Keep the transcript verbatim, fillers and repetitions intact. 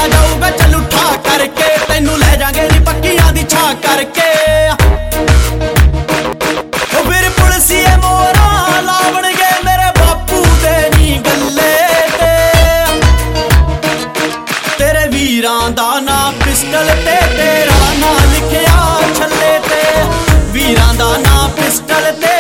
ਦਿੱਤਾ ਜਾਊਗਾ ਚੱਲੂ ਠਾ ਕਰਕੇ ਤੈਨੂੰ ਲੈ ਜਾਾਂਗੇ ਨੀ ਪੱਕੀਆਂ ਦੀ ਛਾਂ ਕਰਕੇ ਉਹ ਫਿਰ ਪੁਲਸੀਏ ਮੋਹਰਾਂ ਲਾਵਣਗੇ ਮੇਰੇ ਬਾਪੂ ਦੇ ਨੀ ਗੱਲੇ ਤੇ ਤੇਰੇ ਵੀਰਾਂ ਦਾ ਨਾਂ ਪਿਸਟਲ ਤੇ ਤੇਰਾ ਨਾਂ ਲਿਖਿਆ ਛੱਲੇ ਤੇ ਵੀਰਾਂ ਦਾ ਨਾਂ ਪਿਸਟਲ ਤੇ